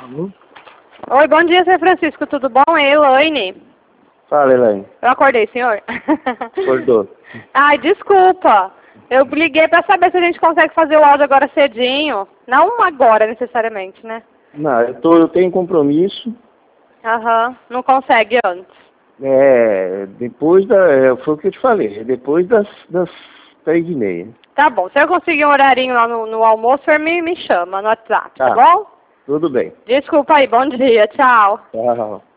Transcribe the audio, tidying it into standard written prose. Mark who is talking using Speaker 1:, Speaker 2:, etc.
Speaker 1: Oi, bom dia, Sr. Francisco, tudo bom? É Elaine.
Speaker 2: Fala, Elaine.
Speaker 1: Eu acordei, senhor?
Speaker 2: Acordou.
Speaker 1: Ai, desculpa. Eu liguei pra saber se a gente consegue fazer o áudio agora cedinho. Não agora, necessariamente, né?
Speaker 2: Não, eu tenho compromisso.
Speaker 1: Aham, não consegue antes.
Speaker 2: Depois foi o que eu te falei, depois das 3h30.
Speaker 1: Tá bom, se eu conseguir um horarinho lá no almoço, o senhor me chama no WhatsApp, tá bom?
Speaker 2: Tudo bem.
Speaker 1: Desculpa aí, bom dia, tchau.
Speaker 2: Tchau.